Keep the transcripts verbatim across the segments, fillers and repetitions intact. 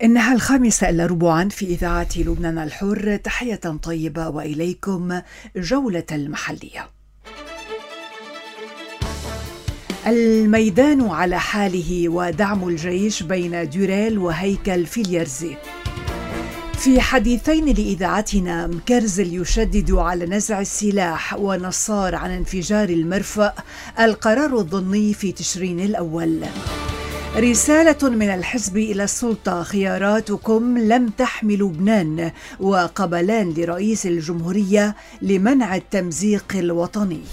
إنها الخامسة إلا ربعا في إذاعة لبنان الحر. تحية طيبة وإليكم جولة المحلية. الميدان على حاله ودعم الجيش بين دوريل وهيكل فيليرزي. في حديثين لإذاعتنا مكرزل يشدد على نزع السلاح، ونصار عن انفجار المرفأ القرار الضمني في تشرين الأول. رسالة من الحزب إلى السلطة: خياراتكم لم تحمل لبنان، وقبلان لرئيس الجمهورية لمنع التمزيق الوطني.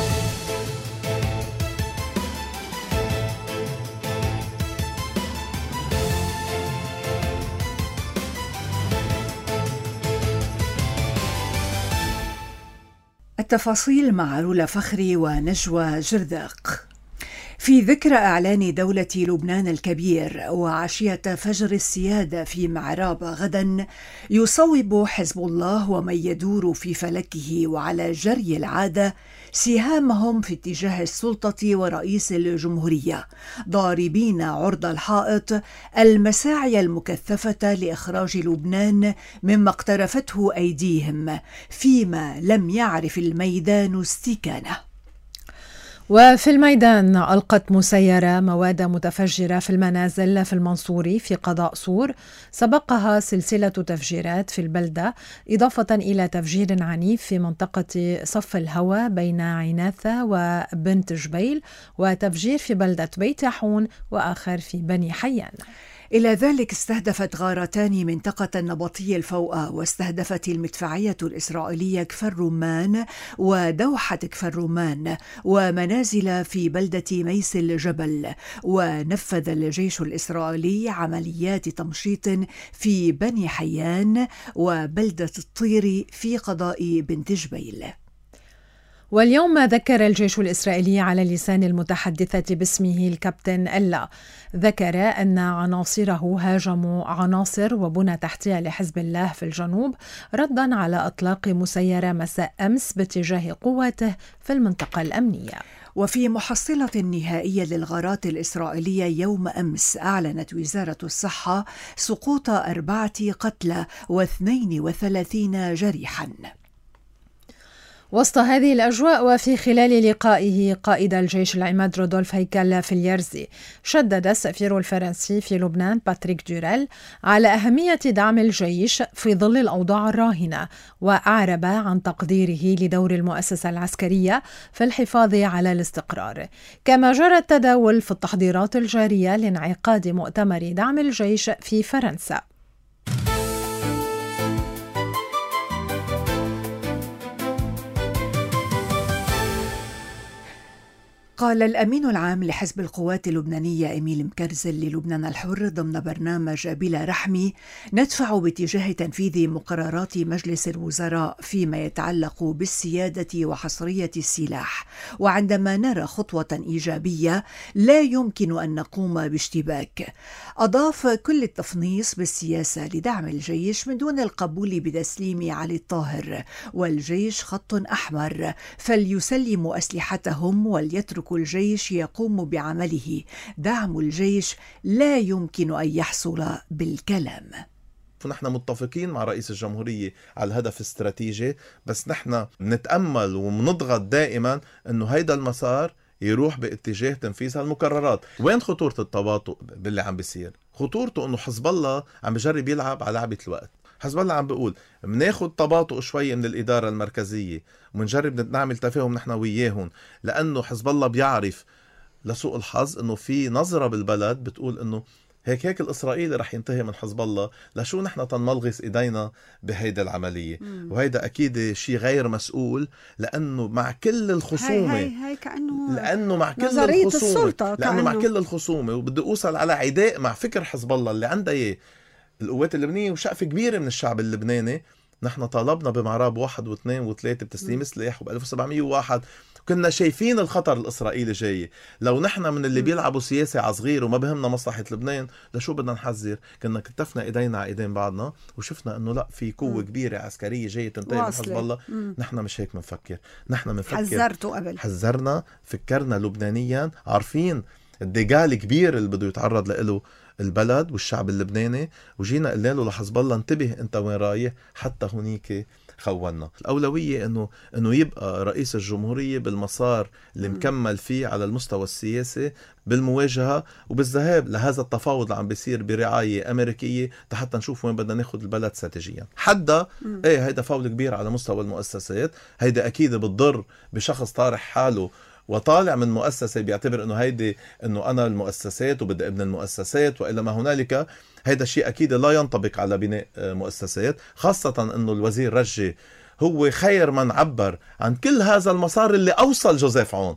التفاصيل مع رولا فخري ونجوى جرداق. في ذكرى إعلان دولة لبنان الكبير وعشية فجر السيادة في معراب غدا، يصوب حزب الله ومن يدور في فلكه وعلى جري العادة سهامهم في اتجاه السلطة ورئيس الجمهورية، ضاربين عرض الحائط المساعي المكثفة لإخراج لبنان مما اقترفته أيديهم، فيما لم يعرف الميدان استكانه. وفي الميدان ألقت مسيرة مواد متفجرة في المنازل في المنصوري في قضاء صور، سبقها سلسلة تفجيرات في البلدة، إضافة إلى تفجير عنيف في منطقة صف الهوى بين عناثة وبنت جبيل، وتفجير في بلدة بيت يحون، وآخر في بني حيان. إلى ذلك استهدفت غارتان منطقة النبطي الفوقة، واستهدفت المدفعية الإسرائيلية كفر رمان ودوحة كفر رمان ومنازل في بلدة ميس الجبل. ونفذ الجيش الإسرائيلي عمليات تمشيط في بني حيان وبلدة الطير في قضاء بنت جبيل. واليوم ذكر الجيش الإسرائيلي على لسان المتحدثة باسمه الكابتن إلا، ذكر أن عناصره هاجموا عناصر وبنى تحتية لحزب الله في الجنوب، ردا على إطلاق مسيرة مساء أمس باتجاه قواته في المنطقة الأمنية. وفي محصلة نهائية للغارات الإسرائيلية يوم أمس، أعلنت وزارة الصحة سقوط أربعة قتلى واثنين وثلاثين جريحا. وسط هذه الأجواء وفي خلال لقائه قائد الجيش العماد رودولف هيكل فيليرزي، شدد السفير الفرنسي في لبنان باتريك دوريل على أهمية دعم الجيش في ظل الأوضاع الراهنة، وأعرب عن تقديره لدور المؤسسة العسكرية في الحفاظ على الاستقرار. كما جرى التداول في التحضيرات الجارية لانعقاد مؤتمر دعم الجيش في فرنسا. قال الأمين العام لحزب القوات اللبنانية إيميل مكرزل للبنان الحر ضمن برنامج بلا رحمي: ندفع باتجاه تنفيذ مقررات مجلس الوزراء فيما يتعلق بالسيادة وحصرية السلاح، وعندما نرى خطوة إيجابية لا يمكن أن نقوم باشتباك. أضاف: كل التفنيص بالسياسة لدعم الجيش من دون القبول بتسليم علي الطاهر، والجيش خط أحمر، فليسلموا أسلحتهم وليتركوا الجيش يقوم بعمله. دعم الجيش لا يمكن أن يحصل بالكلام. نحن متفقين مع رئيس الجمهورية على الهدف الاستراتيجي، بس نحن نتأمل ومنضغط دائما أنه هيدا المسار يروح باتجاه تنفيذ هالمقررات. وين خطورة التباطؤ باللي عم بيصير؟ خطورته أنه حزب الله عم بجرب يلعب على لعبة الوقت. حزب الله عم بيقول مناخد تباطؤ شوية من الإدارة المركزية ومنجرب نعمل تفاهم نحن وياهم، لأنه حزب الله بيعرف لسوء الحظ أنه في نظرة بالبلد بتقول أنه هيك هيك الإسرائيلي رح ينتهي من حزب الله، لشو نحن تنملغص إيدينا بهيدا العملية؟ مم. وهيدا أكيد شيء غير مسؤول، لأنه مع كل الخصومة هاي هاي هاي كأنه لأنه مع كل الخصومة لأنه مع كل الخصومة وبدي أوصل على عداء مع فكر حزب الله اللي عنده إيه القوات اللبنانية وشقفة كبيرة من الشعب اللبناني. نحن طالبنا بمعراب واحد واثنين وثلاثة بتسليم سلاح، وب ألف وسبعمية وواحد كنا شايفين الخطر الإسرائيلي جاي. لو نحن من اللي بيلعبوا سياسة على صغير وما بهمنا مصلحة لبنان، لشو بدنا نحذر؟ كنا كتفنا إيدينا على إيدين بعضنا وشفنا إنه لا، في قوة كبيرة عسكرية جاية تنتهي من حزب الله. مم. نحن مش هيك منفكر. نحن منفكر حذرتوا قبل، حذرنا، فكرنا لبنانيا، عارفين الدجال كبير اللي بده يتعرض له البلد والشعب اللبناني، وجينا قلنا له لحزب الله انتبه انت وين رايح، حتى هنيك خولنا. الأولوية إنه إنه يبقى رئيس الجمهورية بالمسار اللي مكمل فيه على المستوى السياسي، بالمواجهة وبالذهاب لهذا التفاوض اللي عم بيصير برعاية أمريكية حتى نشوف وين بدنا ناخد البلد استراتيجيا. حدا إيه هيدا فاول كبير على مستوى المؤسسات، هيدا أكيد بتضر بشخص طارح حاله وطالع من مؤسسة بيعتبر انه هيدي انه انا المؤسسات وبدي ابن المؤسسات والى ما هنالك. هيدا شيء اكيد لا ينطبق على بناء مؤسسات، خاصة انه الوزير رجي هو خير من عبر عن كل هذا المسار اللي اوصل جوزيف عون.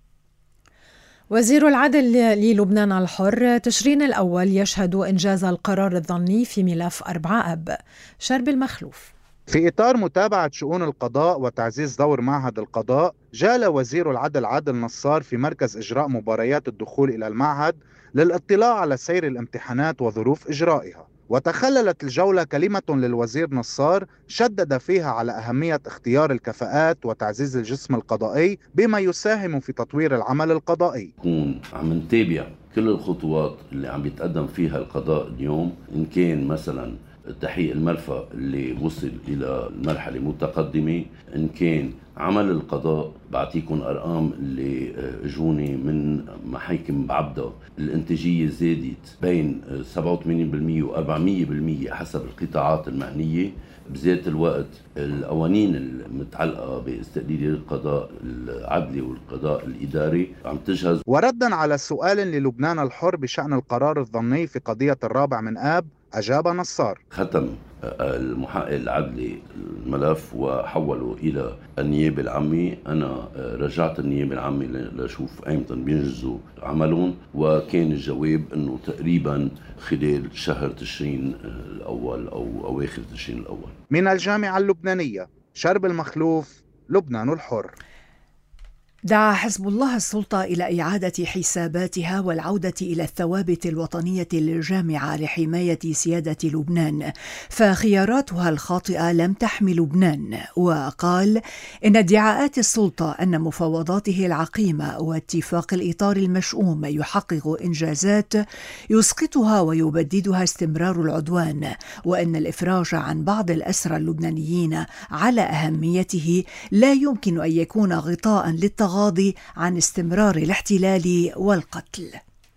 وزير العدل للبنان الحر تشرين الأول يشهد إنجاز القرار الظني في ملف أربعة أب. شرب المخلوف. في إطار متابعة شؤون القضاء وتعزيز دور معهد القضاء، جال وزير العدل عادل نصار في مركز إجراء مباريات الدخول إلى المعهد للاطلاع على سير الامتحانات وظروف إجرائها. وتخللت الجولة كلمة للوزير نصار شدد فيها على أهمية اختيار الكفاءات وتعزيز الجسم القضائي بما يساهم في تطوير العمل القضائي. نكون عم نتابع كل الخطوات اللي عم يتقدم فيها القضاء اليوم، إن كان مثلا تحقيق المرفأ اللي وصل إلى مرحلة متقدمة، إن كان عمل القضاء. بعطيكم أرقام اللي اجوني من محاكم بعبدة، الانتاجية زادت بين سبعة وثمانين بالمئة و أربعمئة بالمئة حسب القطاعات المعنية. بذات الوقت القوانين المتعلقة باستقلالية القضاء العدلي والقضاء الإداري عم تجهز. وردا على سؤال للبنان الحر بشأن القرار الظني في قضية الرابع من آب، أجاب نصار: ختم المحقق العدلي الملف وحوله إلى النيابة العامة. أنا رجعت النيابة العامة لشوف أيمتى بينجزوا عملهم، وكان الجواب أنه تقريبا خلال شهر تشرين الأول أو أواخر تشرين الأول. من الجامعة اللبنانية، شرب المخلوف، لبنان الحر. دعا حزب الله السلطة إلى إعادة حساباتها والعودة إلى الثوابت الوطنية للجامعة لحماية سيادة لبنان، فخياراتها الخاطئة لم تحمي لبنان. وقال إن ادعاءات السلطة أن مفاوضاته العقيمة واتفاق الإطار المشؤوم يحقق إنجازات يسقطها ويبددها استمرار العدوان، وأن الإفراج عن بعض الأسرى اللبنانيين على أهميته لا يمكن أن يكون غطاء للتغاضي عن استمرار الاحتلال والقتل.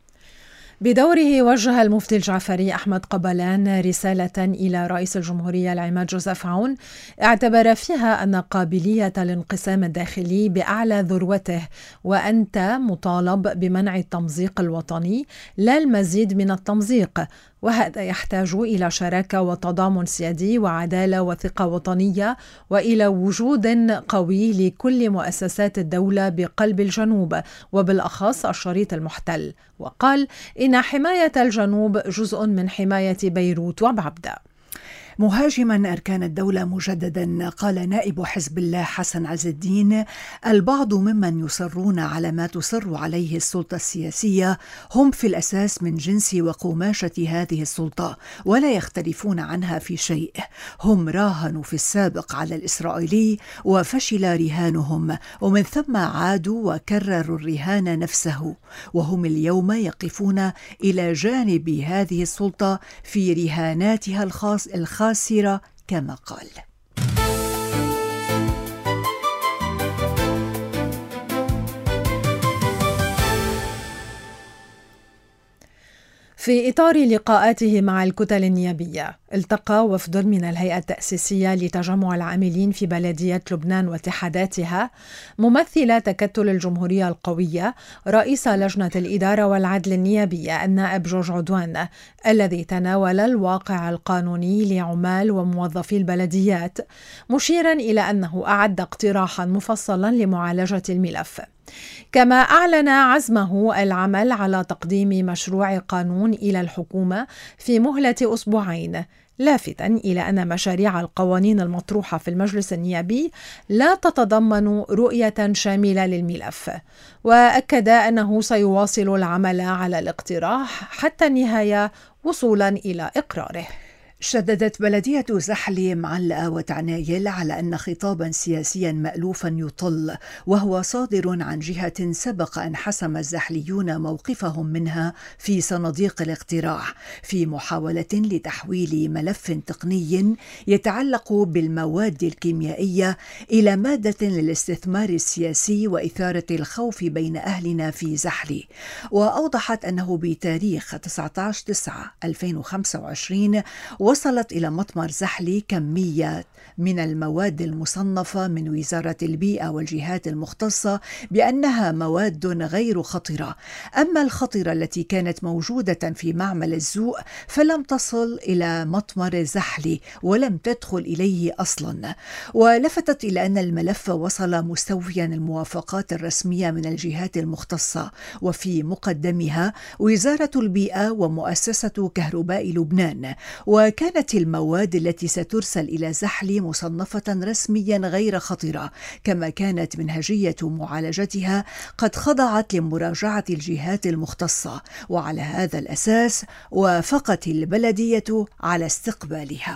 بدوره وجه المفتي الجعفري أحمد قبلان رسالة إلى رئيس الجمهورية العماد جوزيف عون اعتبر فيها أن قابلية الانقسام الداخلي بأعلى ذروته، وأنت مطالب بمنع التمزيق الوطني لا المزيد من التمزيق، وهذا يحتاج إلى شراكة وتضامن سيادي وعدالة وثقة وطنية، وإلى وجود قوي لكل مؤسسات الدولة بقلب الجنوب وبالأخص الشريط المحتل. وقال إن حماية الجنوب جزء من حماية بيروت وبعبدة. مهاجما أركان الدولة مجددا، قال نائب حزب الله حسن عز الدين: البعض ممن يصرون على ما تصر عليه السلطة السياسية هم في الأساس من جنس وقماشة هذه السلطة ولا يختلفون عنها في شيء. هم راهنوا في السابق على الإسرائيلي وفشل رهانهم، ومن ثم عادوا وكرروا الرهان نفسه، وهم اليوم يقفون إلى جانب هذه السلطة في رهاناتها الخاص الخاصة كما قال. في إطار لقاءاته مع الكتل النيابية، التقى وفد من الهيئة التأسيسية لتجمع العاملين في بلدية لبنان واتحاداتها ممثلة تكتل الجمهورية القوية رئيس لجنة الإدارة والعدل النيابية النائب جورج عدوان، الذي تناول الواقع القانوني لعمال وموظفي البلديات، مشيرا إلى أنه أعد اقتراحا مفصلا لمعالجة الملف. كما أعلن عزمه العمل على تقديم مشروع قانون إلى الحكومة في مهلة أسبوعين، لافتا إلى أن مشاريع القوانين المطروحة في المجلس النيابي لا تتضمن رؤية شاملة للملف. وأكد أنه سيواصل العمل على الاقتراح حتى النهاية وصولا إلى إقراره. شددت بلدية زحلي معلقة وتعنايل على أن خطابا سياسيا مألوفا يطل وهو صادر عن جهة سبق أن حسم الزحليون موقفهم منها في صناديق الاقتراع في محاولة لتحويل ملف تقني يتعلق بالمواد الكيميائية إلى مادة للاستثمار السياسي وإثارة الخوف بين أهلنا في زحلي. وأوضحت أنه بتاريخ تسعة عشر تسعة ألفين وخمسة وعشرين وصلت إلى مطمر زحلي كمية من المواد المصنفة من وزارة البيئة والجهات المختصة بأنها مواد غير خطرة، أما الخطرة التي كانت موجودة في معمل الزوء فلم تصل إلى مطمر زحلي ولم تدخل إليه أصلا. ولفتت إلى أن الملف وصل مستوفيا الموافقات الرسمية من الجهات المختصة، وفي مقدمها وزارة البيئة ومؤسسة كهرباء لبنان، وكانت المواد التي سترسل إلى زحلي مصنفة رسميا غير خطرة، كما كانت منهجية معالجتها قد خضعت لمراجعة الجهات المختصة، وعلى هذا الأساس وافقت البلدية على استقبالها.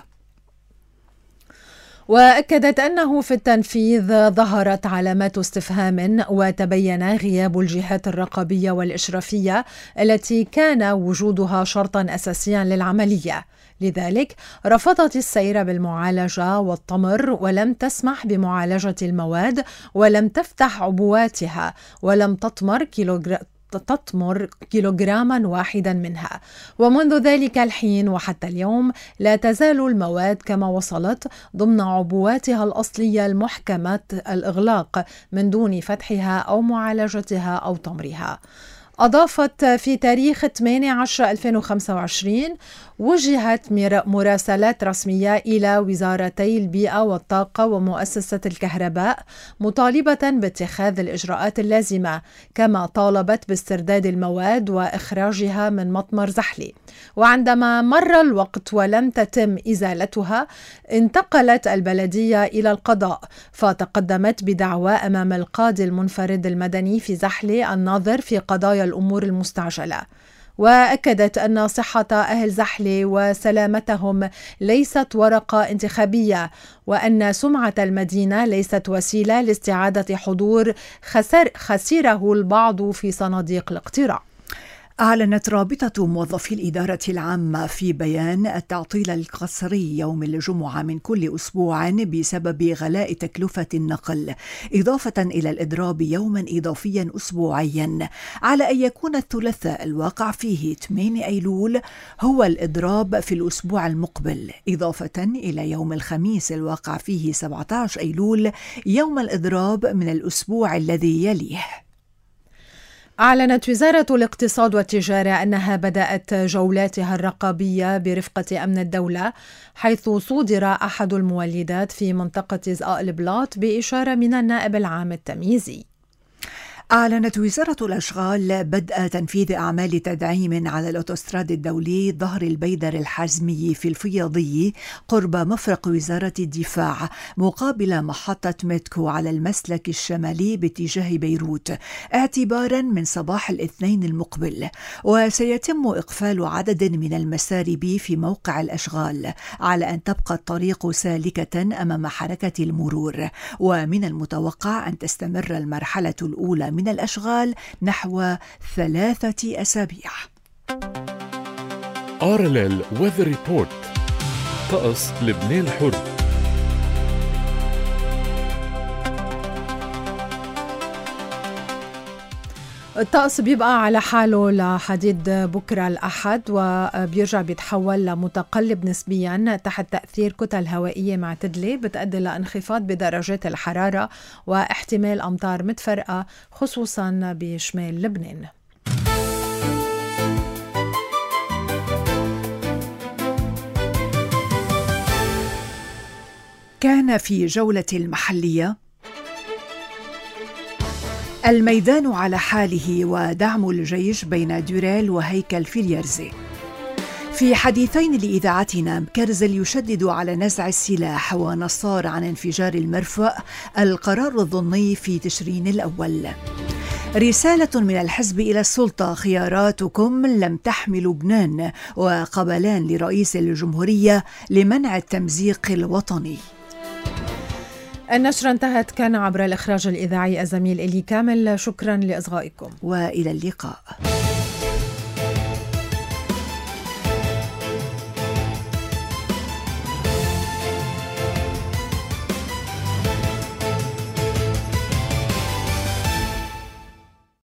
وأكدت أنه في التنفيذ ظهرت علامات استفهام وتبين غياب الجهات الرقابية والإشرافية التي كان وجودها شرطا أساسيا للعملية، لذلك رفضت السير بالمعالجة والطمر ولم تسمح بمعالجة المواد ولم تفتح عبواتها ولم تطمر كيلوغرام تطمر كيلوغراما واحدا منها. ومنذ ذلك الحين وحتى اليوم لا تزال المواد كما وصلت ضمن عبواتها الأصلية المحكمة الإغلاق من دون فتحها أو معالجتها أو طمرها. أضافت في تاريخ ثمانية عشر ألفين وخمسة وعشرين وجهت مراسلات رسمية إلى وزارتي البيئة والطاقة ومؤسسة الكهرباء مطالبة باتخاذ الإجراءات اللازمة، كما طالبت باسترداد المواد وإخراجها من مطمر زحلي. وعندما مر الوقت ولم تتم إزالتها انتقلت البلدية إلى القضاء، فتقدمت بدعوى أمام القاضي المنفرد المدني في زحلي الناظر في قضايا الأمور المستعجلة. وأكدت أن صحة أهل زحلي وسلامتهم ليست ورقة انتخابية، وأن سمعة المدينة ليست وسيلة لاستعادة حضور خسر خسره البعض في صناديق الاقتراع. أعلنت رابطة موظفي الإدارة العامة في بيان التعطيل القسري يوم الجمعة من كل أسبوع بسبب غلاء تكلفة النقل، إضافة إلى الإضراب يوما إضافيا أسبوعيا، على أن يكون الثلاثاء الواقع فيه ثمانية أيلول هو الإضراب في الأسبوع المقبل، إضافة إلى يوم الخميس الواقع فيه سبعة عشر أيلول يوم الإضراب من الأسبوع الذي يليه. أعلنت وزارة الاقتصاد والتجارة أنها بدأت جولاتها الرقابية برفقة أمن الدولة، حيث صودر أحد المولدات في منطقة زقاق البلاط بإشارة من النائب العام التمييزي. أعلنت وزارة الأشغال بدء تنفيذ أعمال تدعيم على الأوتوستراد الدولي ظهر البيدر الحزمي في الفياضية قرب مفرق وزارة الدفاع مقابل محطة ميتكو على المسلك الشمالي باتجاه بيروت اعتبارا من صباح الاثنين المقبل، وسيتم إقفال عدد من المسارب في موقع الأشغال على أن تبقى الطريق سالكة أمام حركة المرور، ومن المتوقع أن تستمر المرحلة الأولى من الأشغال نحو ثلاثة أسابيع. آر إل إل Weather Report. طقس لبنان الحر. الطقس بيبقى على حاله لحديد بكرة الأحد، وبيرجع بيتحول لمتقلب نسبيا تحت تأثير كتل هوائية معتدلة بتؤدي لانخفاض بدرجات الحرارة واحتمال أمطار متفرقة خصوصا بشمال لبنان. كان في جولة المحلية الميدان على حاله ودعم الجيش بين دوريل وهيكل فيليرزي. في حديثين لإذاعتنا مكرزل يشدد على نزع السلاح ونصار عن انفجار المرفأ القرار الضمني في تشرين الأول. رسالة من الحزب إلى السلطة: خياراتكم لم تحمي لبنان، وقبلان لرئيس الجمهورية لمنع التمزيق الوطني. النشرة انتهت. كان عبر الإخراج الإذاعي الزميل إلي كامل. شكرا لإصغائكم وإلى اللقاء.